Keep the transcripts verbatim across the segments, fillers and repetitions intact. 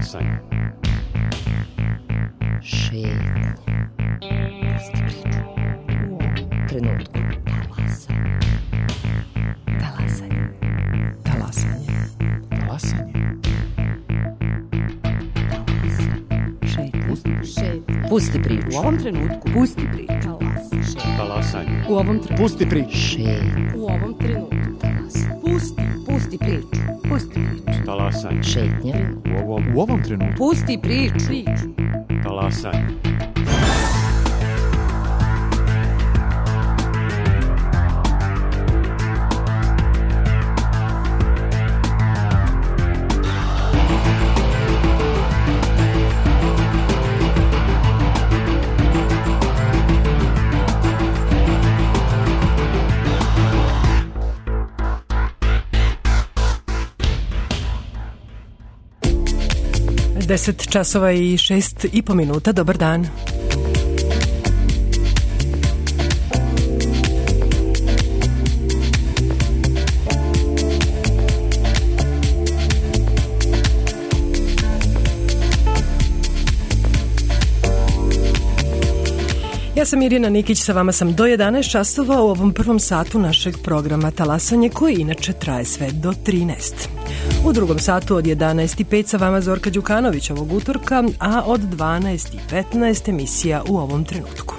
Talasanje. Šetnje. Pusti priču. U ovom trenutku. Talasanje. Talasanje. Talasanje. Šetnje. Pusti priču. U ovom trenutku. Pusti priču. Talasanje. U ovom trenutku. Pusti priču. Šetnje. U ovom trenutku. Pusti. Pusti priču. Pusti priču. Talasanje. Šetnje. U ovom, U ovom trenutku. Pusti priču. Priču. talasanje. deset časova i šest i po minuta. Dobar dan. Ja sam Irina Nikić, sa vama sam do jedanaest časova u ovom prvom satu našeg programa Talasanje, koji inače traje sve do trinaest. U drugom satu od jedanaest i pet sa vama Zorka Đukanović ovog utorka, a od dvanaest i petnaest emisija U ovom trenutku.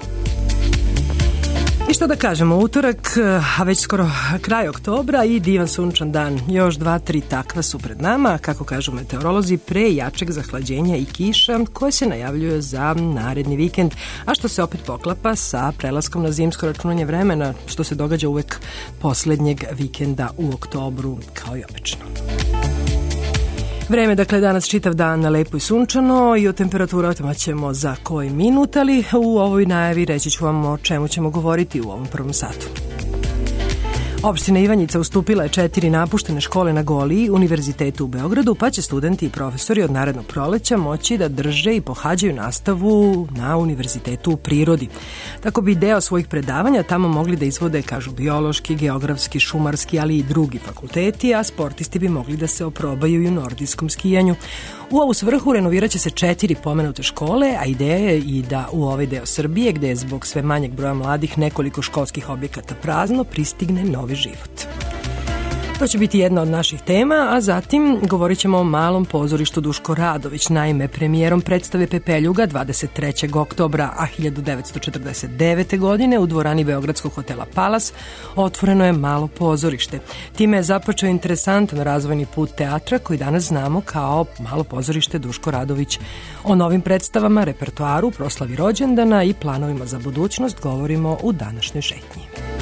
I što da kažemo, utorak, a već skoro kraj oktobra i divan sunčan dan. Još dva, tri takva su pred nama, kako kažu meteorolozi, pre jačeg zahlađenja i kiša koje se najavljuje za naredni vikend, a što se opet poklapa sa prelaskom na zimsko računanje vremena, što se događa uvek poslednjeg vikenda u oktobru, kao i obično. Vreme, dakle, danas čitav dan lepo i sunčano i o temperaturama ćemo za koji minut, ali u ovoj najavi reći ću vam o čemu ćemo govoriti u ovom prvom satu. Opština Ivanjica ustupila je četiri napuštene škole na Goliji Univerzitetu u Beogradu, pa će studenti i profesori od narednog proleća moći da drže i pohađaju nastavu na Univerzitetu u prirodi. Tako bi deo svojih predavanja tamo mogli da izvode, kažu, biološki, geografski, šumarski, ali i drugi fakulteti, a sportisti bi mogli da se oprobaju i u nordijskom skijanju. U ovu svrhu renovirat će se četiri pomenute škole, a ideja je i da u ovaj deo Srbije, gde je zbog sve manjeg broja mladih nekoliko školskih objekata prazno, pristigne novi život. To će biti jedna od naših tema, a zatim govorit ćemo o malom pozorištu Duško Radović. Naime, premijerom predstave Pepeljuga dvadeset trećeg oktobra hiljadu devetsto četrdeset devete. godine u dvorani Beogradskog hotela Palas otvoreno je malo pozorište. Time je započeo interesantan razvojni put teatra koji danas znamo kao malo pozorište Duško Radović. O novim predstavama, repertoaru, proslavi rođendana i planovima za budućnost govorimo u današnjoj šetnji.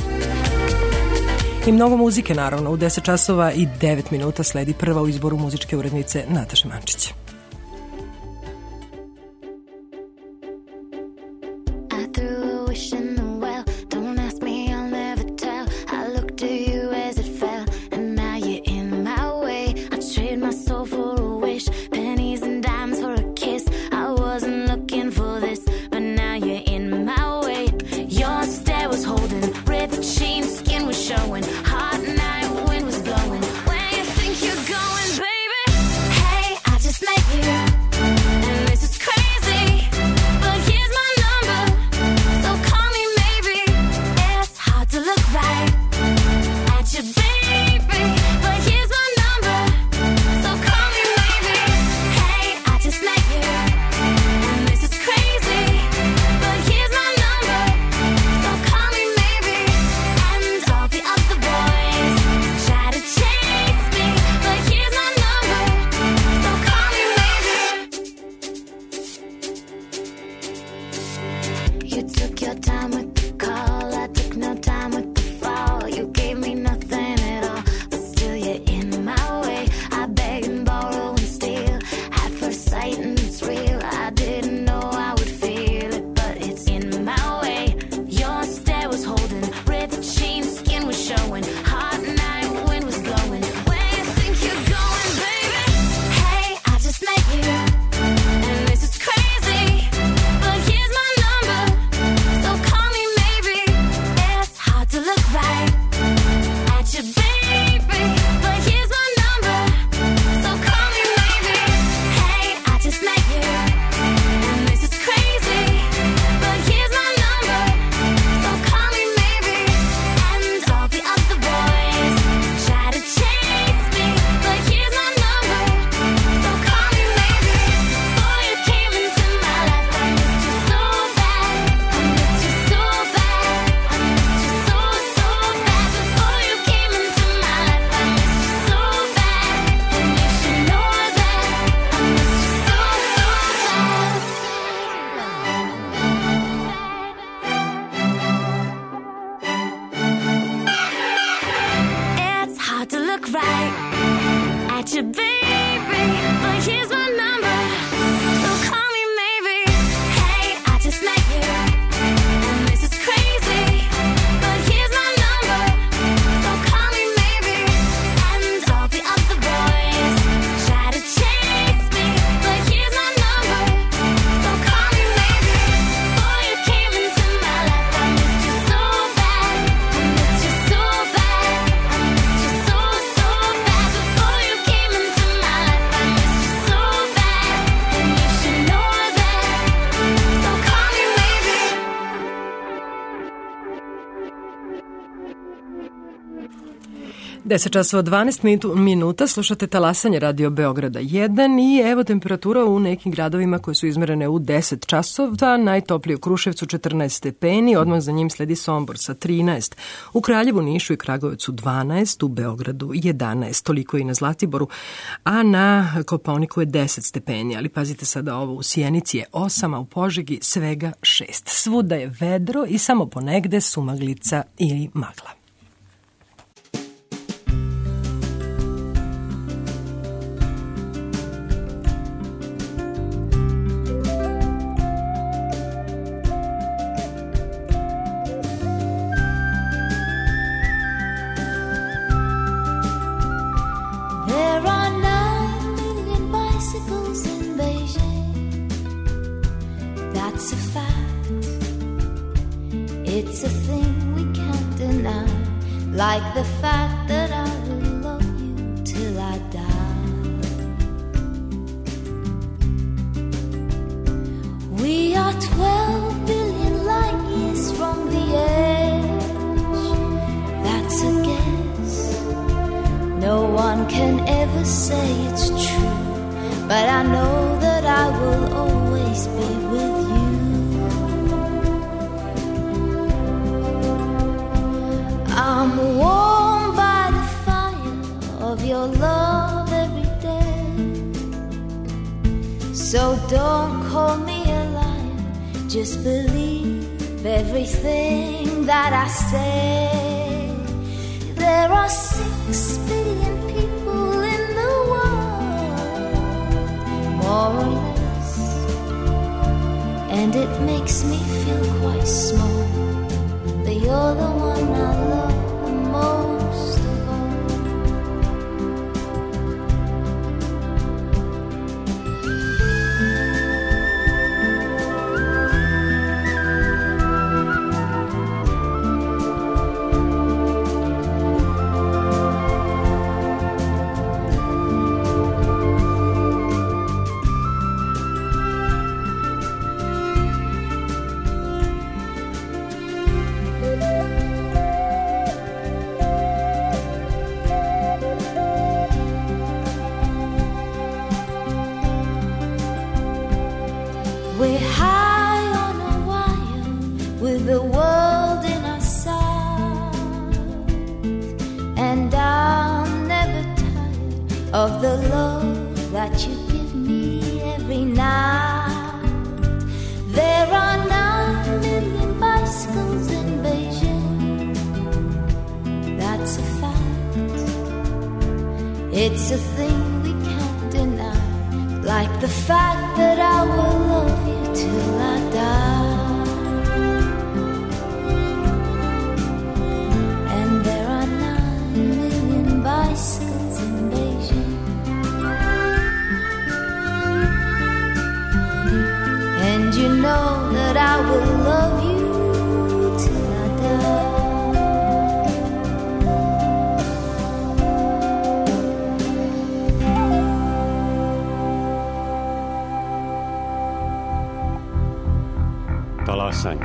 I mnogo muzike, naravno. U deset časova i devet minuta sledi prva u izboru muzičke urednice Nataše Mančić. Just make not your baby, but here's my number, so call me maybe. Hey, I just met you, and this is crazy, but here's my number, so call me maybe. And all the other boys try to chase me, but here's my number, so call me maybe. Boy, you came into my life, I missed you so bad, I missed you so bad, I missed you so, so bad. Before you came into my life, I missed you so bad, and you should know that, so call me maybe. deset časova dvanaest minuta, slušate Talasanje Radio Beograda jedan i evo temperatura u nekim gradovima koje su izmerene u deset časova, najtoplije u Kruševcu četrnaest stepeni, odmah za njim sledi Sombor sa trinaest, u Kraljevu, Nišu i Kragujevcu dvanaest, u Beogradu jedanaest, toliko i na Zlatiboru, a na Kopaoniku je deset stepeni, ali pazite sada ovo, u Sjenici je osam, a u Požegi svega šest. Svuda je vedro i samo ponegde sumaglica ili magla. There are nine million bicycles in Beijing. That's a fact. It's a thing we can't deny. Like the fact that I will love you till I die. We are twelve billion light years from the edge. That's a guess. No one can ever say it's true, but I know that I will always be with you. I'm warmed by the fire of your love every day. So don't call me a liar, just believe everything that I say. There are six billion people in the world, more or less, and it makes me feel quite small, but you're the one I love the most of all. We're high on a wire with the world in our sight, and I'm never tired of the love that you give me every night. There are nine million bicycles in Beijing. That's a fact. It's a thing we can't deny. Like the fact that I will love you till I die. And there are nine million bicycles in Beijing. And you know that I will love you till I die. Talasanje.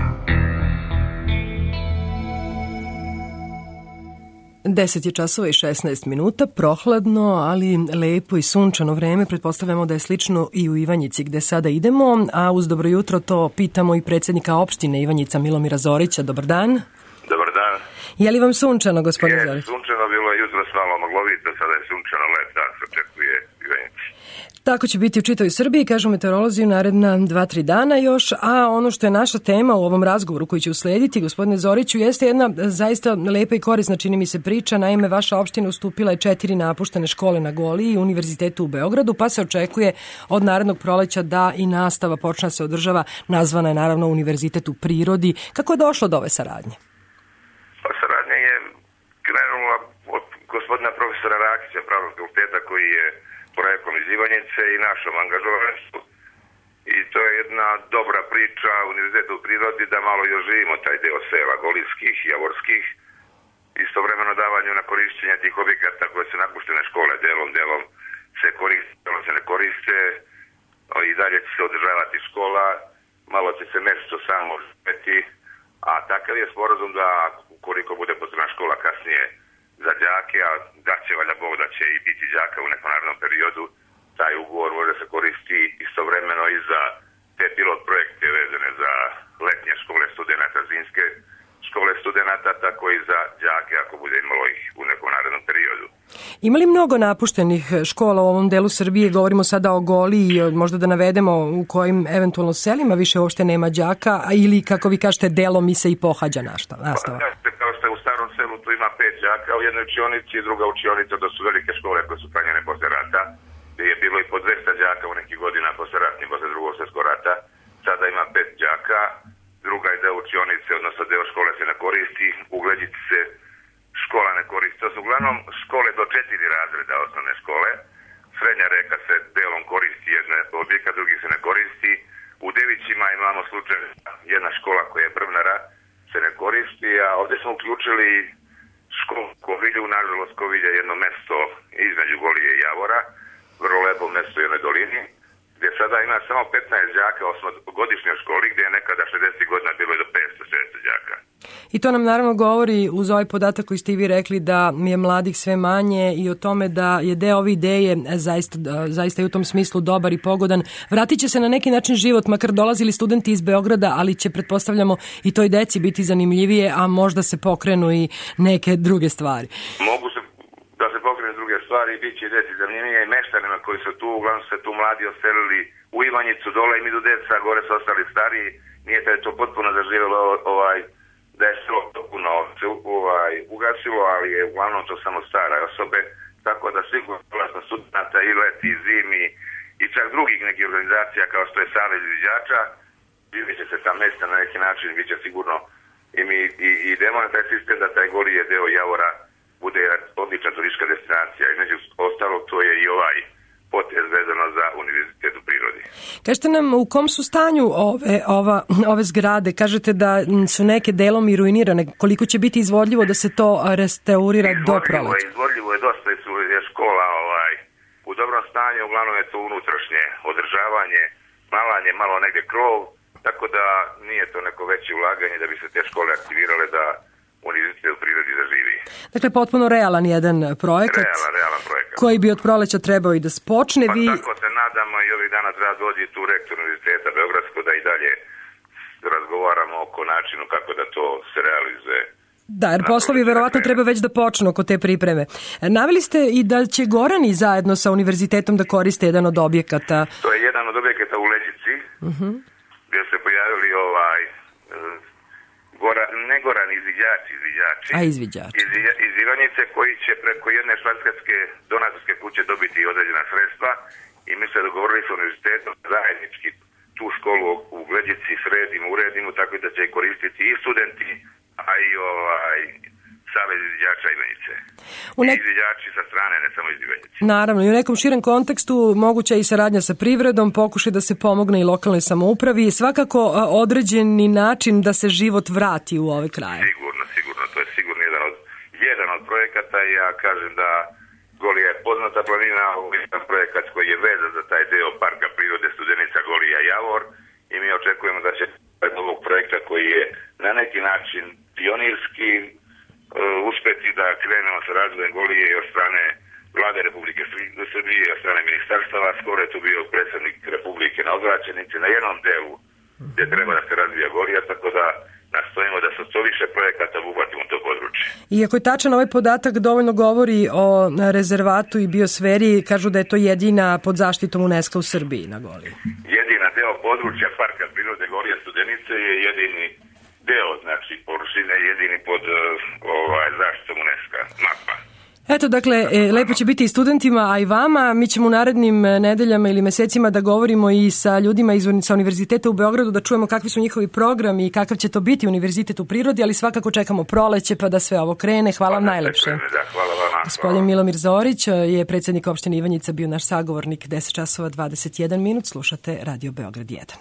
deset je časova i šesnaest minuta, prohladno, ali lepo i sunčano vreme. Pretpostavljamo da je slično i u Ivanjici gde sada idemo, a uz dobro jutro to pitamo i predsjednika opštine Ivanjica Milomira Zorića. Dobar dan. Dobar dan. Je li vam sunčano, gospodine Je, Zorić? sunčano bilo jutro s malo maglovito, sada je sunčano, lep dan se očekuje u Ivanjici. Tako će biti u čitavoj Srbiji, kažu meteorolozi, u naredna dva, tri dana još, a ono što je naša tema u ovom razgovoru koji će uslediti, gospodine Zoriću, jeste jedna zaista lepa i korisna, čini mi se, priča. Naime, vaša opština ustupila je četiri napuštene škole na Goliji i univerzitetu u Beogradu, pa se očekuje od narednog proleća da i nastava počne se održava, nazvana je naravno Univerzitet u prirodi. Kako je došlo do ove saradnje? Pa saradnja je krenula od gospodina profesora Rakića, Pravnog fakulteta, koji je projektom iz Ivanjice i našom angažovanju. I to je jedna dobra priča Univerziteta u prirodi da malo još živimo taj deo sela golijskih, javorskih, istovremeno davanju na korišćenje tih objekata koje su napuštene škole, delom, delom se koriste, delom se ne koriste, i dalje će se održavati škola, malo će se mesto samo živeti, a takav je sporazum da ukoliko bude potrebna škola kasnije za đake, a da će valjda Bog da će i biti đaka u nekom narednom periodu, taj ugovor može se koristi istovremeno i za te pilot projekte vezane za letnje škole studenata, zimske škole studenata, tako i za đake ako bude imalo ih u nekom narednom periodu. Ima li mnogo napuštenih škola u ovom delu Srbije? Govorimo sada o Goliji, možda da navedemo u kojim eventualno selima više uopšte nema đaka, ili kako vi kažete, delom mi se i pohađa nastava? Pa, kao što je u starom selu tu ima pet đaka u jednoj učionici i druga učionica, da su velike škole koje su planjene posle rata, gde je bilo i po dvesta đaka u nekih godina posle ratnih, posle drugog svjetskog rata. Sada ima pet đaka, druga je deo učionice, odnosno deo škole se ne koristi, u Gleđici se škola ne koristi. To su uglavnom škole do četiri razreda osnovne škole. Srednja reka se delom koristi, jedna objeka, drugi se ne koristi. U Devićima imamo slučaj, jedna škola koja je brvnara se ne koristi, a ovdje smo uključili školu Kovilju, nažalost Kovilja je jedno mesto između Golije i Javora, vrlo lepo mesto u jednoj dolini, gdje sada ima samo petnaest đaka u osmogodišnjoj školi, gdje je nekada šezdeset godina bilo i do petsto šezdeset đaka. I to nam naravno govori uz ovaj podatak koji ste i vi rekli da je mladih sve manje i o tome da je deo ove ideje zaista, zaista i u tom smislu dobar i pogodan. Vratit će se na neki način život, makar dolazili studenti iz Beograda, ali će, pretpostavljamo, i toj deci biti zanimljivije, a možda se pokrenu i neke druge stvari. Mogu se da se pokrenu druge stvari i bit će deci zanimljivije i meštanima koji su tu, uglavnom se tu mladi oselili u Ivanjicu, dole im idu deca, gore su ostali stariji, nije da je to potpuno zaživjelo ovaj, da je selo potpuno ovaj, ugasilo, ali je uglavnom to samo stare osobe, tako da sigurno vlasno studenta i leti, i zimi, i čak drugih nekih organizacija kao što je Savez izviđača, živit će se ta mesta na neki način, bit će sigurno i mi i, i idemo na taj sistem da taj Golije deo Javora bude odlična turistička destinacija. I među ostalog to je i ovaj potez vezano za Univerzitet u prirodi. Kažete nam u kom su stanju ove, ova, ove zgrade? Kažete da su neke delom i ruinirane. Koliko će biti izvodljivo da se to restaurira do proleća? Izvodljivo je, dosta je škola ovaj, u dobrom stanju, uglavnom je to unutrašnje održavanje, malanje, malo negdje krov, tako da nije to neko veće ulaganje da bi se te škole aktivirale da Univerzitet u prirodi zaživi. Dakle, potpuno realan jedan projekat, realan, realan projekat koji bi od proleća trebao i da spočne. Pa Vi... tako se nadamo i ovih dana treba dođi tu rektor Univerziteta Beogradskog da i dalje razgovaramo oko načinu kako da to se realizuje. Da, jer poslovi verovatno treba već da počnu oko te pripreme. Naveli ste i da će Gorani zajedno sa univerzitetom da koriste jedan od objekata. To je jedan od objekata u Leđici, uh-huh. gdje se pojavili ovaj... Gora, ne Gorani, izviđači, izviđači. A izviđači. Iz, iz Ivanjice koji će preko jedne švajcarske donatorske kuće dobiti određena sredstva i mi se dogovorili sa univerzitetom zajednički tu školu u Gleđici sredimo, uredimo, tako da će koristiti i studenti, a i ovaj Savez izviđača Ivanjice. Ne... I izviđači sa strane, ne samo iz Ivanjice. Naravno, i u nekom širem kontekstu moguća je i saradnja sa privredom, pokušaj da se pomogne i lokalnoj samoupravi i svakako određeni način da se život vrati u ove kraje. Sigurno, sigurno, to je sigurno jedan od, jedan od projekata i ja kažem da Golija je poznata planina, ovo je jedan projekat koji je vezan za taj deo parka prirode Studenica Golija Javor i mi očekujemo da će od ovog projekta koji je na neki način pionirski uspeti da krenemo sa razvojem Golije i od strane Vlade Republike Srbije i od strane ministarstava. Skoro je tu bio predsjednik Republike na Odvraćenici na jednom delu gdje treba da se razvija Golija, tako da nastojimo da sa što više projekata obuhvatimo to područje. Iako je tačan ovaj podatak, dovoljno govori o rezervatu i biosferi, kažu da je to jedina pod zaštitom UNESCO u Srbiji na Goliji. Jedina deo područja Parka prirode Golije Studenice je jedini deo, znači površine jedini pod ovaj, zaštitom UNESCO mapa. Eto, dakle, e, lepo će biti i studentima, a i vama. Mi ćemo u narednim nedeljama ili mesecima da govorimo i sa ljudima iz sa Univerziteta u Beogradu, da čujemo kakvi su njihovi programi i kakav će to biti Univerzitet u prirodi, ali svakako čekamo proleće pa da sve ovo krene. Hvala vam najlepše. Da, hvala vama. Gospodin Milomir Zorić je predsjednik opštine Ivanjica, bio naš sagovornik. Deset časova dvadeset jedan minut, slušate Radio Beograd jedan.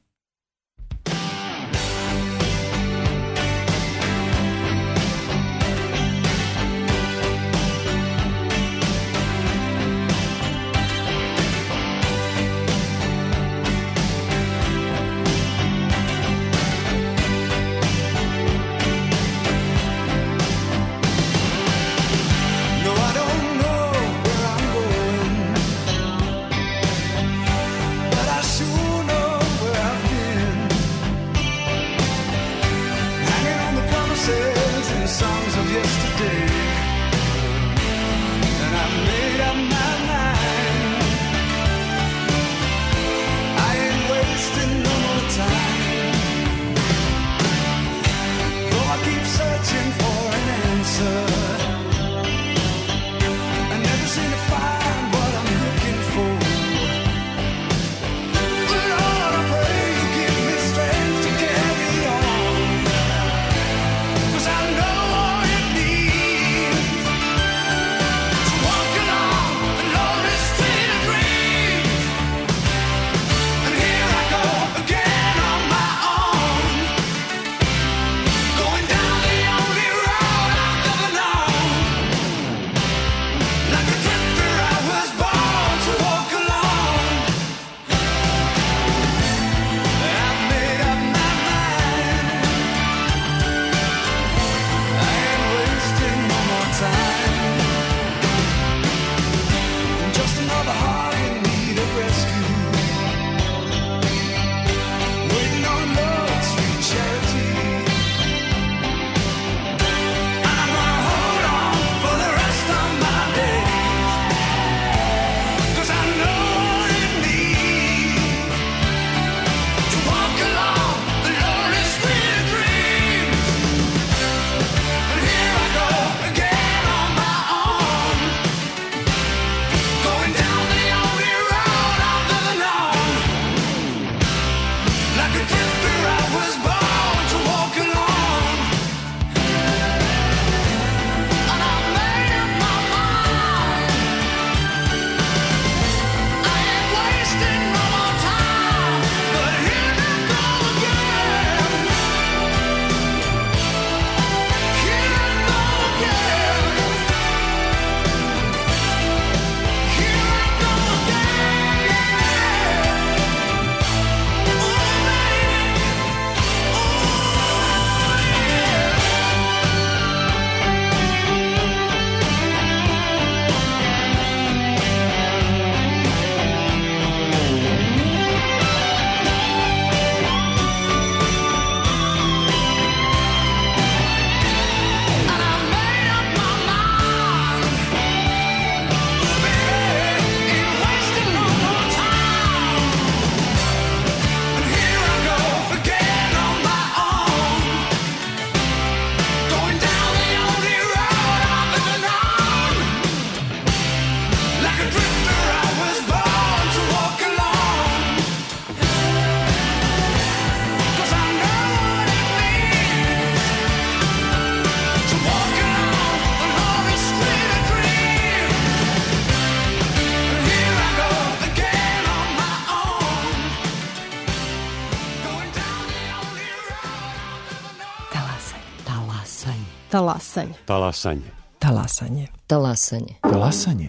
Talasanje. Talasanje. Talasanje. Talasanje. Talasanje.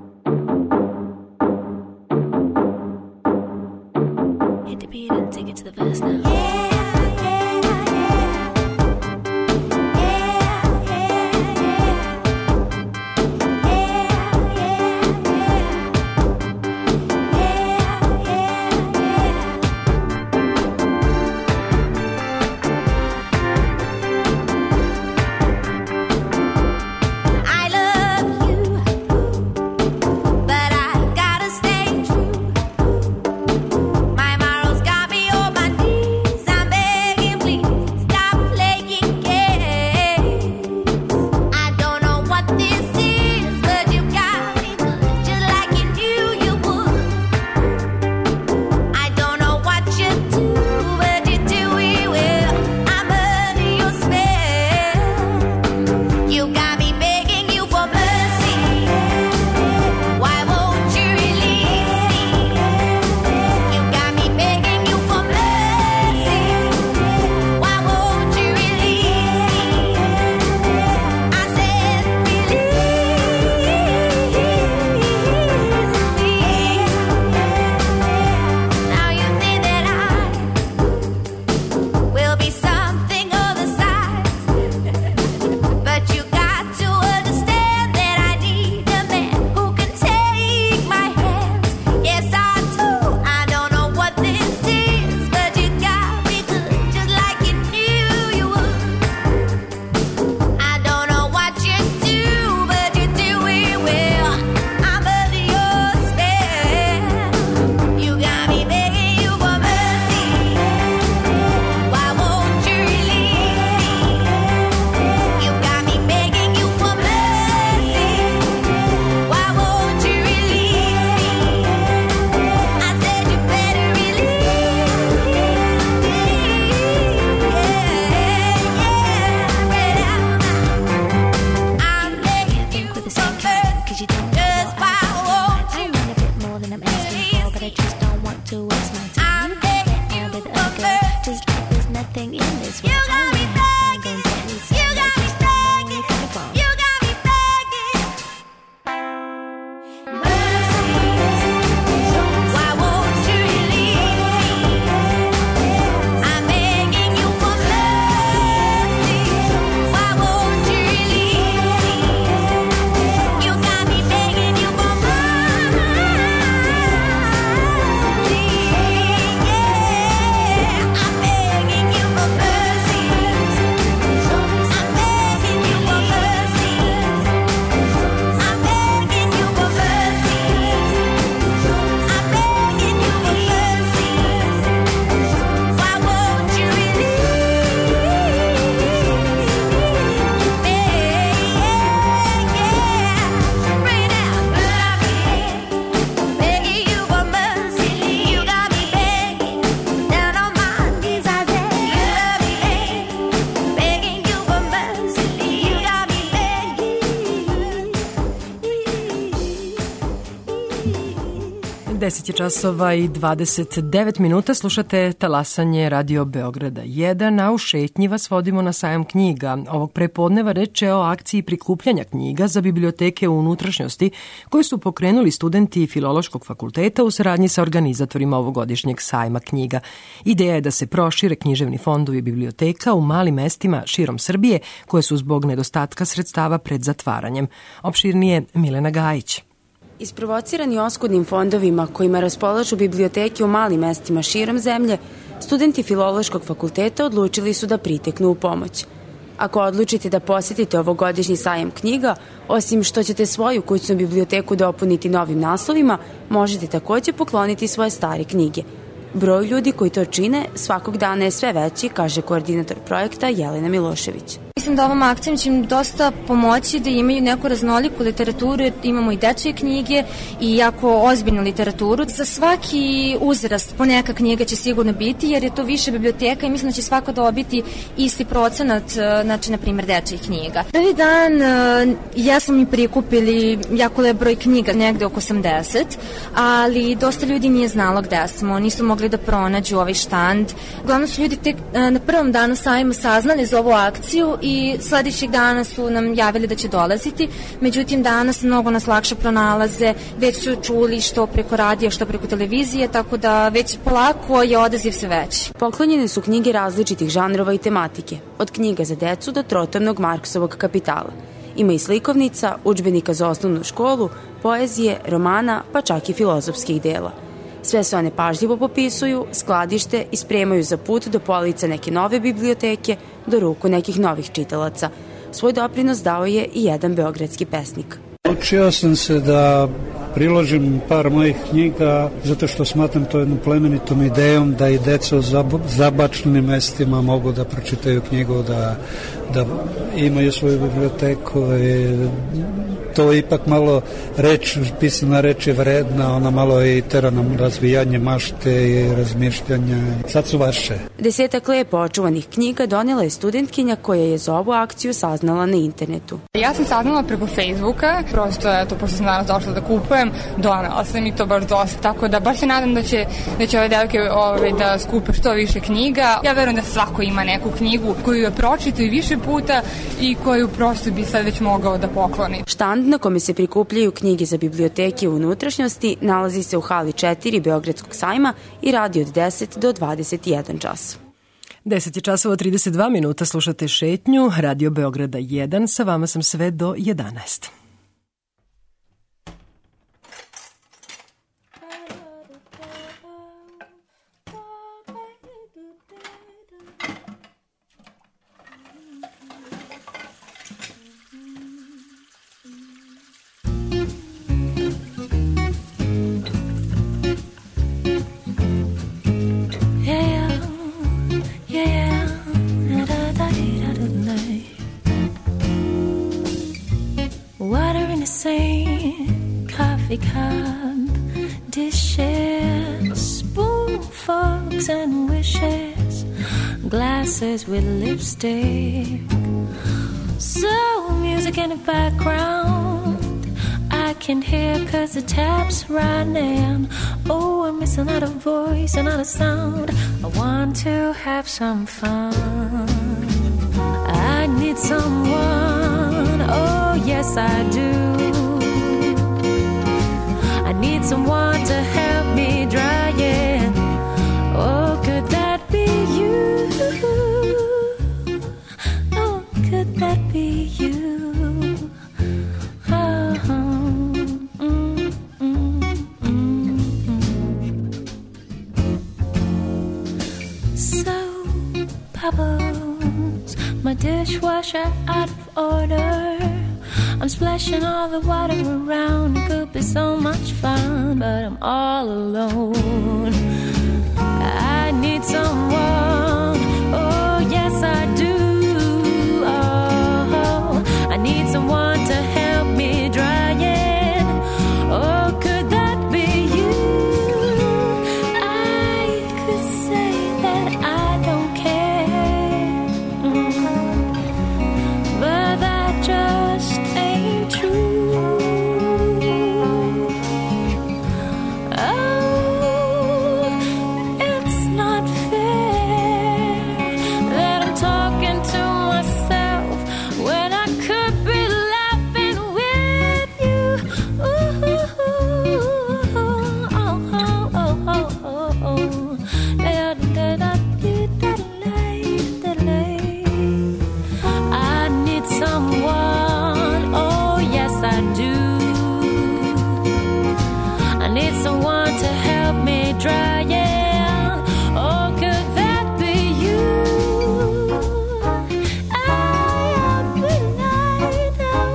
Hit the beat and take it to the verse now. deset je časova i dvadeset devet minuta, slušate talasanje Radio Beograda jedan, a u šetnji vas vodimo na sajam knjiga. Ovog prepodneva reč je o akciji prikupljanja knjiga za biblioteke u unutrašnjosti koju su pokrenuli studenti Filološkog fakulteta u saradnji sa organizatorima ovogodišnjeg sajma knjiga. Ideja je da se prošire književni fondovi biblioteka u malim mestima širom Srbije koje su zbog nedostatka sredstava pred zatvaranjem. Opširnije Milena Gajić. Isprovocirani oskudnim fondovima kojima raspolažu biblioteke u malim mestima širom zemlje, studenti Filološkog fakulteta odlučili su da priteknu u pomoć. Ako odlučite da posjetite ovogodišnji sajam knjiga, osim što ćete svoju kućnu biblioteku dopuniti novim naslovima, možete takođe pokloniti svoje stare knjige. Broj ljudi koji to čine svakog dana je sve veći, kaže koordinator projekta Jelena Milošević. Mislim da ovom akcijom će im dosta pomoći da imaju neku raznoliku literaturu, imamo i dečje knjige i jako ozbiljnu literaturu. Za svaki uzrast po neka knjiga će sigurno biti, jer je to više biblioteka i mislim da će svako dobiti isti procenat, znači, na primjer, dečjih knjiga. Prvi dan ja sam mi prikupili jako lep broj knjiga, negde oko osamdeset, ali dosta ljudi nije znalo gde smo, nisu mogli da pronađu ovaj štand. Uglavnom su ljudi tek na prvom danu sajma saznali za ovu akciju i sledećeg dana su nam javili da će dolaziti, međutim danas mnogo nas lakše pronalaze, već su čuli što preko radija, što preko televizije, tako da već polako je odaziv sve veći. Poklonjene su knjige različitih žanrova i tematike, od knjiga za decu do trotomnog Marksovog Kapitala. Ima i slikovnica, udžbenika za osnovnu školu, poezije, romana, pa čak i filozofskih dela. Sve se one pažljivo popisuju, skladište i spremaju za put do polica neke nove biblioteke, do ruku nekih novih čitalaca. Svoj doprinos dao je i jedan beogradski pesnik. Učio sam se da priložim par mojih knjiga zato što smatram to jednom plemenitom idejom da i deca u zabačenim mestima mogu da pročitaju knjigu, da, da imaju svoju biblioteku. I to je ipak malo reč, pisana reč je vredna, ona malo i tera nam razvijanje mašte i razmišljanja. Sad su vaše. Desetak lepo očuvanih knjiga donela je studentkinja koja je za ovu akciju saznala na internetu. Ja sam saznala preko Facebooka, prosto eto, pošto sam danas došla da kupujem, donela sam i to baš dosta, tako da baš se nadam da će, da će ove devojke ove, da skupe što više knjiga. Ja verujem da svako ima neku knjigu koju je pročitao i više puta i koju prosto bi sad već mogao da pokloni. Štand na kome se prikupljaju knjige za biblioteke u unutrašnjosti nalazi se u hali četiri Beogradskog sajma i radi od deset do dvadeset jedan čas. deset je časova trideset dva minuta, slušate šetnju Radio Beograda jedan, sa vama sam sve do jedanaest. Coffee cup, dishes, spoon, forks and wishes, glasses with lipstick. So music in the background I can hear cause the tap's running. Oh, I'm missing out a voice, another sound. I want to have some fun. I need someone, oh yes I do. I need someone to help me dry it. Oh, could that be you? Oh, could that be you? Oh, mm, mm, mm, mm. Soap bubbles, my dishwasher out of order. I'm splashing all the water around. It could be so much fun, but I'm all alone. I need someone, oh yes I do. Oh, I need someone to help me dry it. Oh, could that be you? I could say that I don't care, mm-hmm. But that just ain't true. Oh, I do. I need someone to help me dry it. Oh, could that be you? I up at night.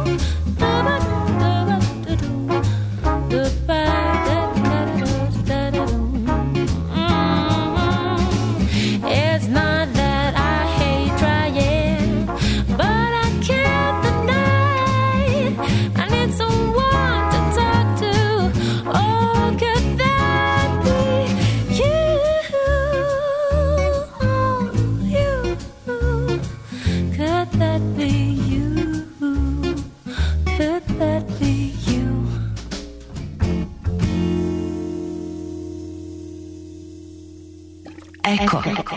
It's not that I hate trying, but I can't deny I need someone to talk to. Oh, could that be you? Oh, you. Could that be you? Could that be you? Eko.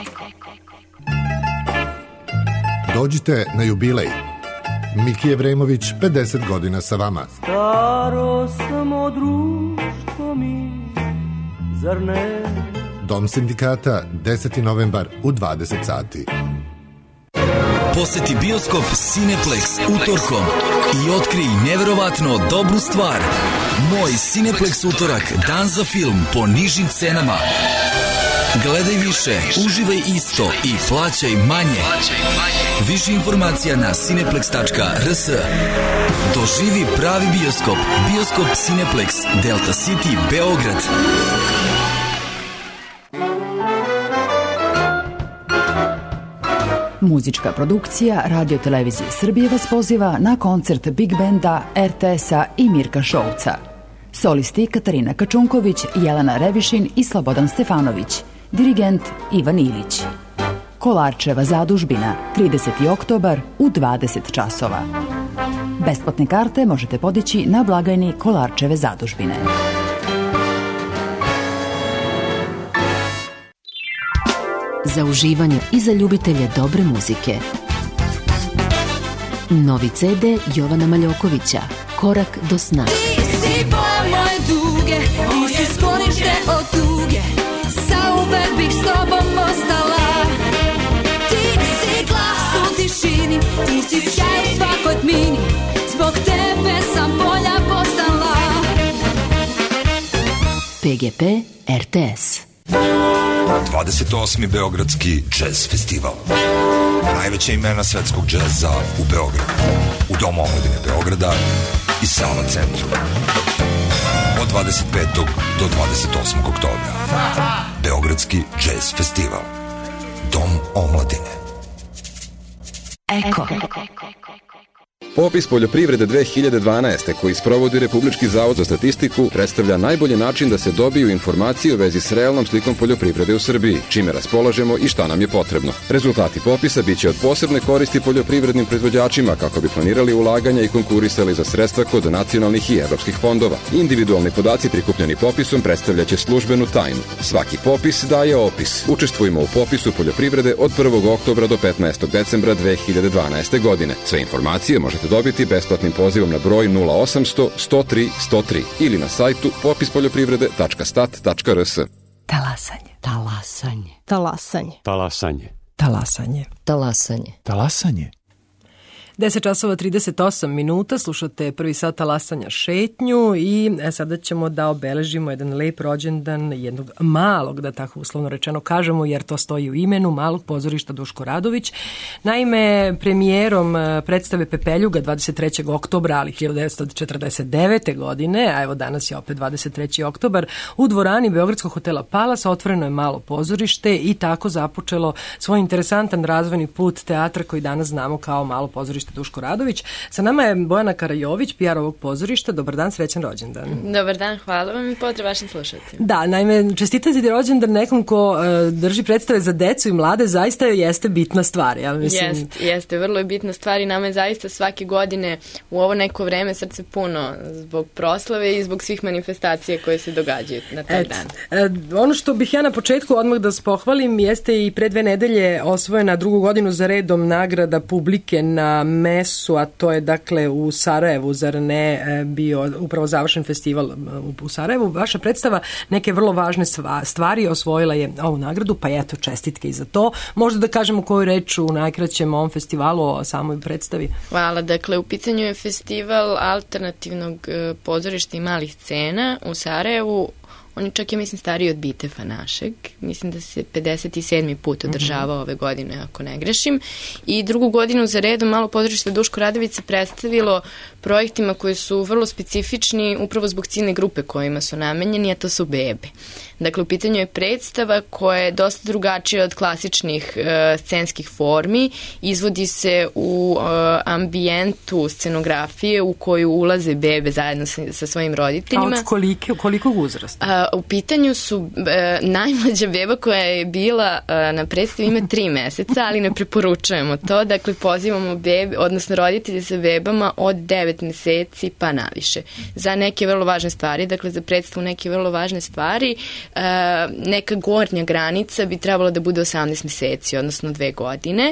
Dođite na jubilej. Miki Evremović, pedeset godina sa vama. Staro samo društvo mi, zar ne? Dom sindikata, deseti novembar u dvadeset sati. Poseti bioskop Cineplex utorkom i otkrij neverovatno dobru stvar. Moj Cineplex utorak, dan za film po nižim cenama. Gledaj više, uživaj isto i plaćaj manje. Više informacija na cineplex tačka r s. Doživi pravi bioskop. Bioskop Cineplex, Delta City, Beograd. Muzička produkcija Radio Televizije Srbije vas poziva na koncert Big Benda, er te es-a i Mirka Šovca. Solisti Katarina Kačunković, Jelena Revišin i Slobodan Stefanović. Dirigent Ivan Ilić. Kolarčeva zadužbina, trideseti oktobar u dvadeset časova. Besplatne karte možete podići na blagajni Kolarčeve zadužbine. Za uživanje i za ljubitelje dobre muzike. Novi ce de Jovana Maljokovića, Korak do sna. Ti si boja moje duge, ti si sklonište od tuge, zauvek bih s tobom ostala. Ti si glas u tišini, ti si sjaj u svakoj tmini, zbog tebe sam bolja postala. pe ge pe er te es. dvadeset osmi Beogradski džez festival. Najveća imena svetskog džeza u Beogradu, u Domu omladine Beograda i Sava centru. Od dvadeset petog do dvadeset osmog oktobra. Beogradski džez festival. Dom omladine. Eko. Popis poljoprivrede dve hiljade dvanaeste koji sprovodi Republički zavod za statistiku predstavlja najbolji način da se dobiju informacije u vezi s realnom slikom poljoprivrede u Srbiji, čime raspolažemo i šta nam je potrebno. Rezultati popisa biće od posebne koristi poljoprivrednim proizvođačima kako bi planirali ulaganja i konkurisali za sredstva kod nacionalnih i evropskih fondova. Individualni podaci prikupljeni popisom predstavljaće službenu tajnu. Svaki popis daje opis. Učestvujemo u popisu poljoprivrede od prvog oktobra do petnaestog decembra dve hiljade dvanaeste godine. Sve informacije možete dobiti besplatnim pozivom na broj nula osamsto sto tri sto tri ili na sajtu popis poljoprivrede tačka stat tačka r s. Talasanje. Talasanje. Talasanje. Talasanje. Talasanje. Talasanje. Talasanje. deset časova trideset osam minuta, slušate prvi sat Talasanja šetnju i sada ćemo da obeležimo jedan lep rođendan jednog malog, da tako uslovno rečeno kažemo, jer to stoji u imenu, malog pozorišta Duško Radović. Naime, premijerom predstave Pepeljuga dvadeset trećeg oktobra, ali hiljadu devetsto četrdeset devete. godine, a evo danas je opet dvadeset treći oktobar, u dvorani Beogradskog hotela Palas otvoreno je malo pozorište i tako započelo svoj interesantan razvojni put teatra koji danas znamo kao malo pozorište Duško Radović. Sa nama je Bojana Karajović, pi ar ovog pozorišta. Dobar dan, srećan rođendan. Dobar dan, hvala vam i pozdrav vašim slušateljima. Da, naime, čestitati rođendan nekom ko uh, drži predstave za decu i mlade zaista jeste bitna stvar. Ja mislim... Jest, jeste, vrlo je bitna stvar i nama je zaista svake godine u ovo neko vreme srce puno zbog proslave i zbog svih manifestacija koje se događaju na taj Et, dan. Uh, ono što bih ja na početku odmah da se pohvalim jeste i pre dve nedelje osvojena drugu godinu za redom nagrada publike na mesu, a to je dakle u Sarajevu, zar ne, e, bio upravo završen festival u Sarajevu. Vaša predstava neke vrlo važne stvari, osvojila je ovu nagradu, pa eto, čestitke i za to. Možda da kažemo koju reč u najkraćem ovom festivalu, o samoj predstavi. Hvala. Dakle, u pitanju je festival alternativnog pozorišta i malih scena u Sarajevu. On je čak, ja mislim, stariji od Bitefa našeg. Mislim da se pedeset sedmi put održava mm-hmm. ove godine, ako ne grešim. I drugu godinu za redom Malo pozorište Duško Radović se predstavilo projektima koji su vrlo specifični upravo zbog ciljne grupe kojima su namenjeni, a to su bebe. Dakle, u pitanju je predstava koja je dosta drugačija od klasičnih uh, scenskih formi. Izvodi se u uh, ambijentu scenografije u koju ulaze bebe zajedno sa, sa svojim roditeljima. A od koliko, kolikog uzrasta? Uh, u pitanju su uh, najmlađa beba koja je bila uh, na predstavi ima tri meseca, ali ne preporučujemo to. Dakle, pozivamo bebe, odnosno roditelje sa bebama od devet meseci pa naviše. Za neke vrlo važne stvari, dakle za predstavu neke vrlo važne stvari, Uh, neka gornja granica bi trebala da bude osamnaest meseci, odnosno dve godine,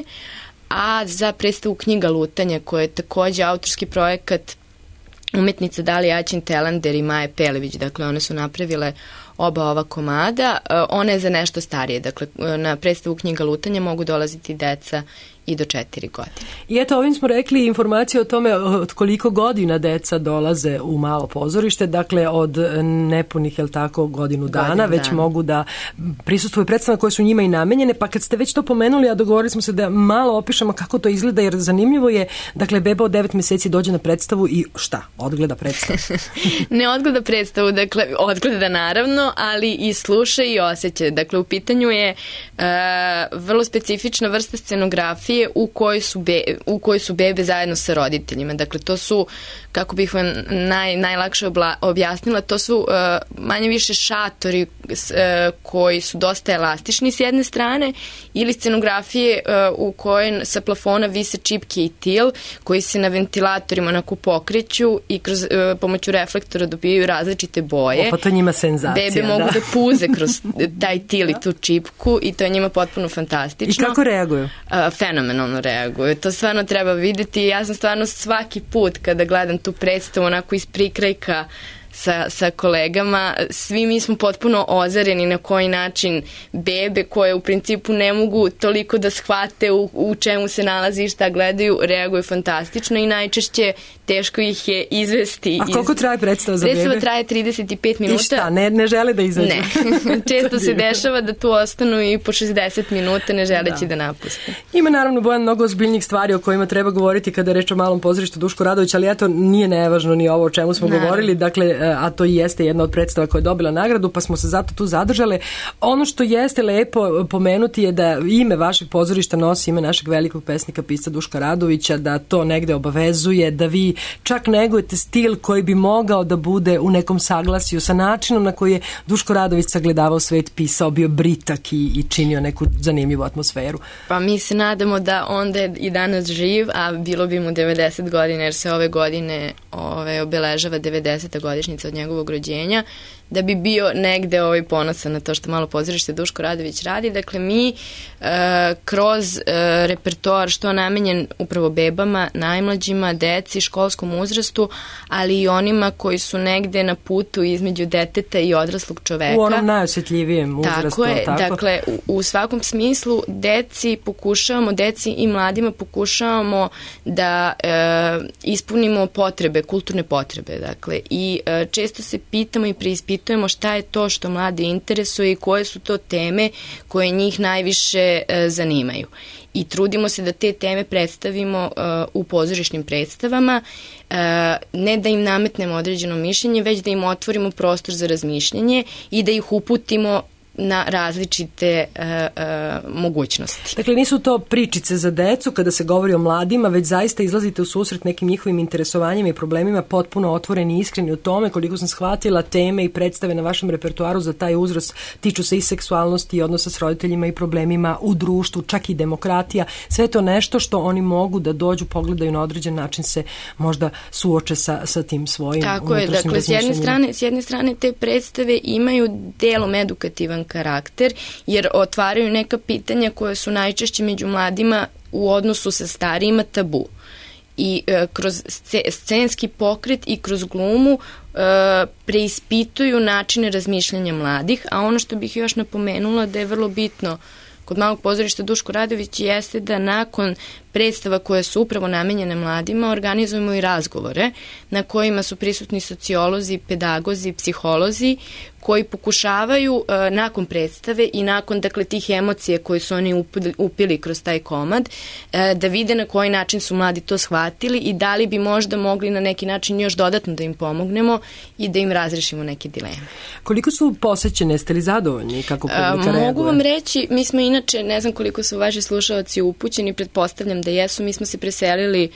a za predstavu Knjiga lutanja, koja je takođe autorski projekat umetnica Dalija Aćin-Telander i Maje Pelević, dakle one su napravile oba ova komada, uh, ona je za nešto starije, dakle na predstavu Knjiga lutanja mogu dolaziti deca i do četiri godine. I eto, ovim smo rekli informacije o tome od koliko godina deca dolaze u malo pozorište, dakle od nepunih, jel tako, godinu dana, godinu već dana. Mogu da prisustvuju predstave koje su njima i namenjene, pa kad ste već to pomenuli, a dogovorili smo se da malo opišemo kako to izgleda, jer zanimljivo je, dakle, beba od devet meseci dođe na predstavu i šta? Odgleda predstavu? Ne odgleda predstavu, dakle, odgleda naravno, ali i sluša i osjeća. Dakle, u pitanju je uh, vrlo specifična vrsta scenografije u kojoj su, be, u kojoj su bebe zajedno sa roditeljima. Dakle, to su, kako bih vam naj, najlakše obla, objasnila, to su uh, manje više šatori uh, koji su dosta elastični s jedne strane ili scenografije uh, u kojoj sa plafona vise čipke i til koji se na ventilatorima onako pokreću i kroz uh, pomoću reflektora dobijaju različite boje. O, pa to njima senzacija. Bebe mogu da, da puze kroz taj til i tu čipku i to je njima potpuno fantastično. I kako reaguju? Uh, fenomenalno reaguju. To stvarno treba vidjeti. Ja sam stvarno svaki put kada gledam tu predstavu onako iz prikrajka sa, sa kolegama, svi mi smo potpuno ozareni na koji način bebe koje u principu ne mogu toliko da shvate u, u čemu se nalazi i šta gledaju, reaguju fantastično i najčešće teško ih je izvesti. A koliko iz... traje predstava za bebe? Predstava traje trideset pet minuta. I šta, ne, ne žele da izađu? Ne. Često se dešava da tu ostanu i po šezdeset minuta ne želeći da, da napuste. Ima naravno Bojan mnogo ozbiljnih stvari o kojima treba govoriti kada je reč o Malom pozorištu Duško Radović, ali eto, nije nevažno ni ovo o čemu smo naravno govorili, dakle, a to i jeste jedna od predstava koja je dobila nagradu, pa smo se zato tu zadržale. Ono što jeste lepo pomenuti je da ime vašeg pozorišta nosi ime našeg velikog pesnika, pisca Duška Radovića, da to negde obavezuje, da vi čak negujete stil koji bi mogao da bude u nekom saglasju sa načinom na koji je Duško Radović sagledavao svet, pisao, bio britak i, i činio neku zanimljivu atmosferu. Pa mi se nadamo da onda je i danas živ, a bilo bi mu devedeset godina, jer se ove godine ove, obeležava devedeseta godišnjica od njegovog rođenja, da bi bio negde ovaj ponosan na to što Malo pozorište Duško Radović radi. Dakle, mi e, kroz e, repertoar što namenjen upravo bebama, najmlađima, deci, školskom uzrastu, ali i onima koji su negde na putu između deteta i odraslog čoveka. U onom najosjetljivijem uzrastu. Tako je, tako? Dakle, u, u svakom smislu deci pokušavamo, deci i mladima pokušavamo da e, ispunimo potrebe, kulturne potrebe. Dakle, i e, često se pitamo i preispitujemo šta je to što mlade interesuje i koje su to teme koje njih najviše e, zanimaju. I trudimo se da te teme predstavimo uh, u pozorišnim predstavama, uh, ne da im nametnemo određeno mišljenje, već da im otvorimo prostor za razmišljanje i da ih uputimo na različite uh, uh, mogućnosti. Dakle, nisu to pričice za decu kada se govori o mladima, već zaista izlazite u susret nekim njihovim interesovanjima i problemima, potpuno otvoreni i iskreni u tome. Koliko sam shvatila, teme i predstave na vašem repertoaru za taj uzrast tiču se i seksualnosti i odnosa s roditeljima i problemima u društvu, čak i demokratija. Sve to nešto što oni mogu da dođu, pogledaju na određen način, se možda suoče sa, sa tim svojim Tako je, dakle, s jedne strane, s jedne strane te predstave imaju delom edukativan karakter, jer otvaraju neka pitanja koje su najčešće među mladima u odnosu sa starijima tabu. i e, kroz scenski pokret i kroz glumu e, preispituju načine razmišljanja mladih, a ono što bih još napomenula da je vrlo bitno kod Malog pozorišta Duško Radović jeste da nakon predstava koje su upravo namenjene mladima organizujemo i razgovore na kojima su prisutni sociolozi, pedagozi, psiholozi koji pokušavaju e, nakon predstave i nakon dakle tih emocija koje su oni upili, upili kroz taj komad e, da vide na koji način su mladi to shvatili i da li bi možda mogli na neki način još dodatno da im pomognemo i da im razrešimo neke dileme. Koliko su posećene, ste li zadovoljni kako publika reaguje? Mogu vam reći, mi smo inače, ne znam koliko su vaši slušalci upućeni, pretpostavljam da jesu, mi smo se preselili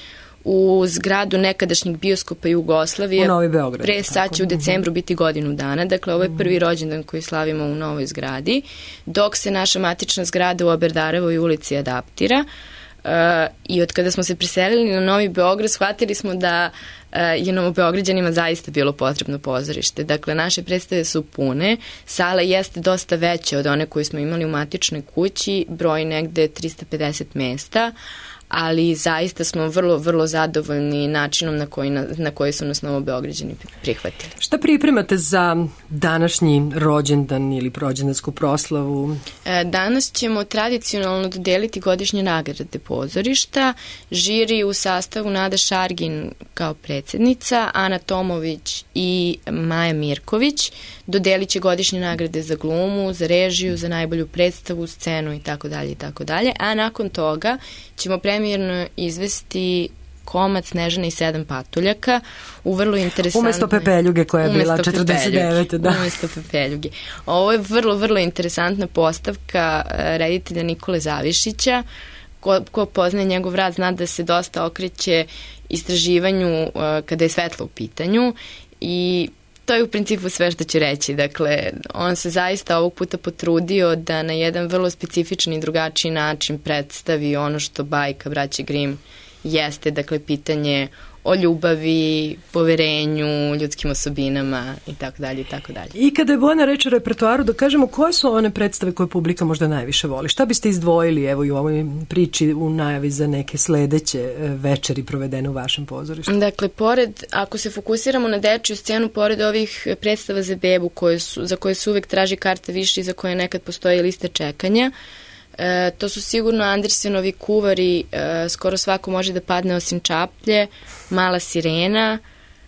u zgradu nekadašnjeg bioskopa Jugoslavije. U Novi Beograd. Pre sad će u decembru biti godinu dana, dakle ovo je prvi rođendan koji slavimo u novoj zgradi, dok se naša matična zgrada u Oberdarevoj ulici adaptira. Uh, i od kada smo se preselili na Novi Beograd shvatili smo da uh, je Novobeograđanima zaista bilo potrebno pozorište. Dakle, naše predstave su pune, sala jeste dosta veća od one koju smo imali u matičnoj kući, broj negde trista pedeset mesta, ali zaista smo vrlo, vrlo zadovoljni načinom na koji, na, na koji su nas Novobeograđani prihvatili. Šta pripremate za današnji rođendan ili rođendansku proslavu? E, danas ćemo tradicionalno dodeliti godišnje nagrade pozorišta. Žiri u sastavu Nada Šargin kao predsjednica, Ana Tomović i Maja Mirković dodelit će godišnje nagrade za glumu, za režiju, za najbolju predstavu, scenu i tako dalje i tako dalje. A nakon toga ćemo premijerno izvesti komad Snežana i sedam patuljaka u vrlo interesantnoj... Umesto Pepeljuge koja je bila četrdeset devete. Da. Umesto Pepeljuge. Ovo je vrlo, vrlo interesantna postavka reditelja Nikole Zavišića. Ko, ko poznaje njegov rad zna da se dosta okreće istraživanju uh, kada je svetlo u pitanju i to je u principu sve što ću reći. Dakle, on se zaista ovog puta potrudio da na jedan vrlo specifičan i drugačiji način predstavi ono što bajka braće Grimm jeste, dakle, pitanje o ljubavi, poverenju, ljudskim osobinama i tako dalje i tako dalje. I kada je Bojana reč o repertoaru, da kažemo koje su one predstave koje publika možda najviše voli? Šta biste izdvojili evo i u ovoj priči u najavi za neke sledeće večeri provedene u vašem pozorištu? Dakle, pored, ako se fokusiramo na dečju scenu, pored ovih predstava za bebu koje su, za koje se uvek traži karta više i za koje nekad postoji lista čekanja, E, to su sigurno Andersenovi kuvari, e, skoro svako može da padne osim Čaplje, Mala sirena,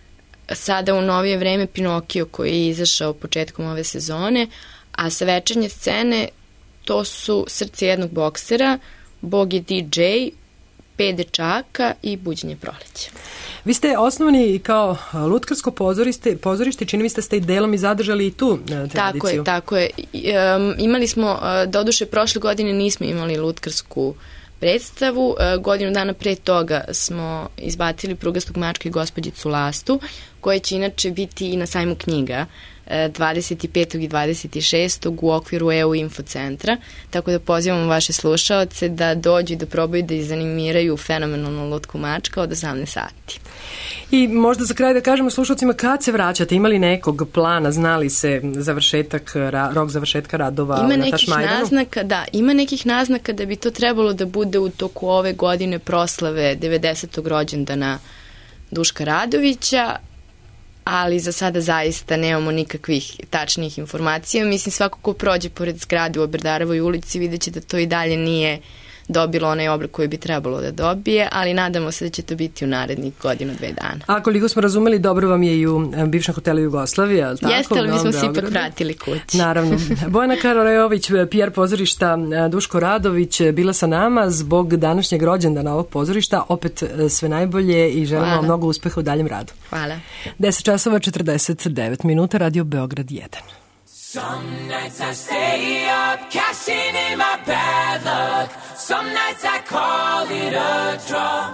sada u novije vreme Pinokio koji je izašao početkom ove sezone, a sa večernje scene to su Srce jednog boksera, Bog je di džej, Pet dečaka i Buđenje proleća. Vi ste osnovani kao lutkarsko pozorište, pozorište, čini mi ste ste i delom i zadržali i tu tradiciju. Tako je, tako je. Um, imali smo, doduše prošle godine nismo imali lutkarsku predstavu, godinu dana pre toga smo izbacili Prugastog mačka i Gospođicu Lastu, koja će inače biti i na sajmu knjiga dvadeset petog i dvadeset šestog u okviru E U Infocentra, tako da pozivamo vaše slušaoce da dođu i da probaju da izanimiraju fenomenalnu lutku mačka od osamnaest sati. I možda za kraj da kažemo slušalcima kad se vraćate, imali nekog plana, znali se završetak, rok završetka radova ima na Tašmajdanu? Naznaka, da, ima nekih naznaka da bi to trebalo da bude u toku ove godine proslave devedesetog rođendana Duška Radovića, ali za sada zaista nemamo nikakvih tačnih informacija. Mislim, svako ko prođe pored zgrade u Oberdarovoj ulici vidjet će da to i dalje nije dobilo onaj oblik koji bi trebalo da dobije, ali nadamo se da će to biti u narednih godinu, dve dana. A koliko smo razumeli, dobro vam je i u bivšem hotelu Jugoslavije, ali tako? Jeste, ali mi smo se ipak vratili kući. Naravno. Bojana Kararejović, P R pozorišta Duško Radović, bila sa nama zbog današnjeg rođendana ovog pozorišta. Opet sve najbolje i želimo vam mnogo uspeha u daljem radu. Hvala. deset časova četrdeset devet minuta, Radio Beograd jedan. Some nights I stay up, cashing in my bad luck. Some nights I call it a draw.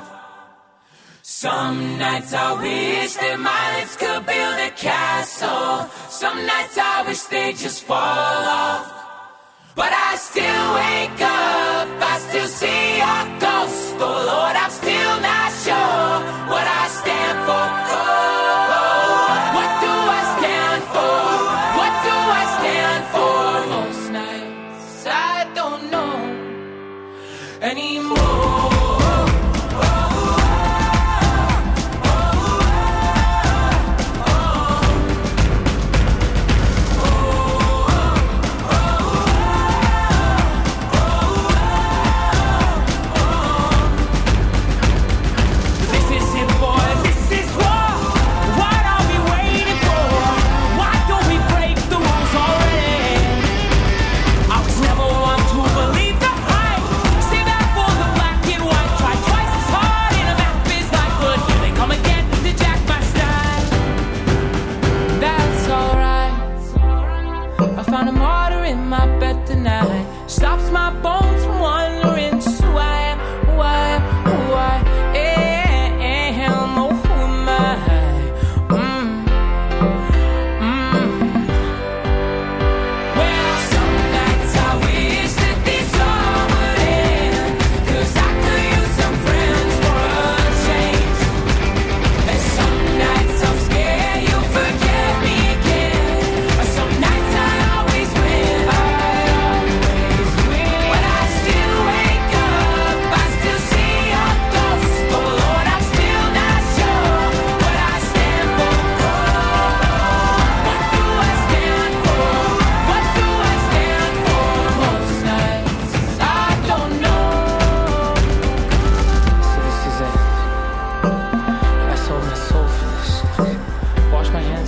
Some nights I wish that my lips could build a castle. Some nights I wish they'd just fall off. But I still wake up, I still see a ghost. Oh Lord, I'm still not sure what I stand for. Oh, oh, what do I stand for? What do I stand for? Most nights I don't know anymore.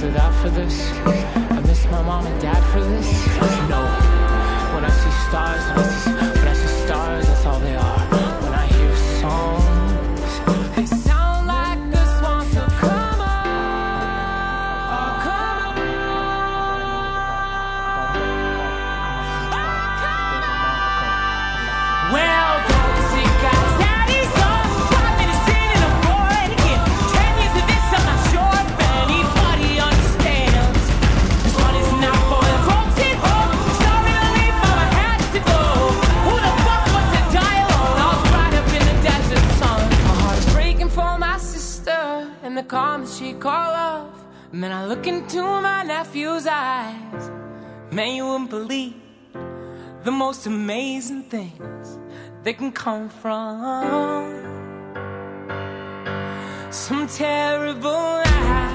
it out for this. I miss my mom and dad for this. No, when I see stars, when I see, when I see stars, that's all they are. When I hear songs, they sound like a swan. So come on, oh, come on, oh, come on. Well, those see guys, daddy's on, want me to sing and avoid again. Ten years of this, I'm not sure if anybody understands. This one is not for the folks at home. Sorry to leave, mama had to go. Who the fuck wants to die alone? All dried up in the desert sun. My heart is breaking for my sister and the calm that she call love. And then I look into my nephew's eyes. Man, you wouldn't believe the most amazing things that can come from some terrible lie.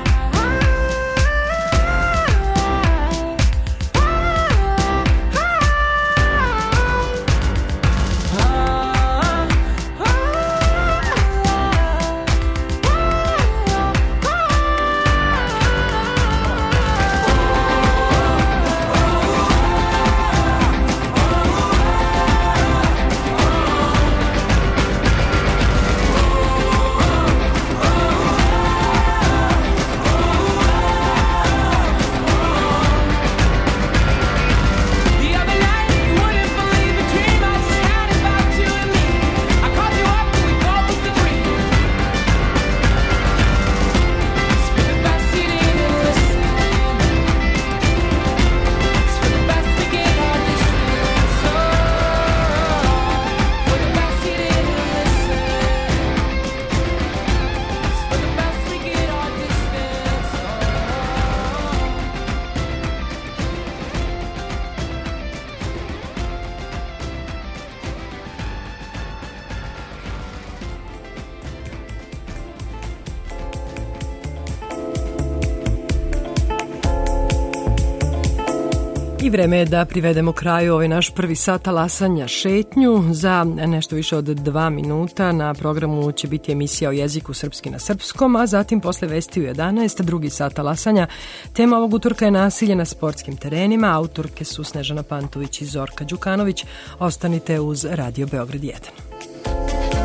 I vreme je da privedemo kraju ovaj naš prvi sat talasanja šetnju. Za nešto više od dva minuta na programu će biti emisija o jeziku srpski na srpskom, a zatim posle vesti u jedanaest, drugi sat talasanja. Tema ovog utorka je nasilje na sportskim terenima. Autorke su Snežana Pantović i Zorka Đukanović. Ostanite uz Radio Beograd jedan.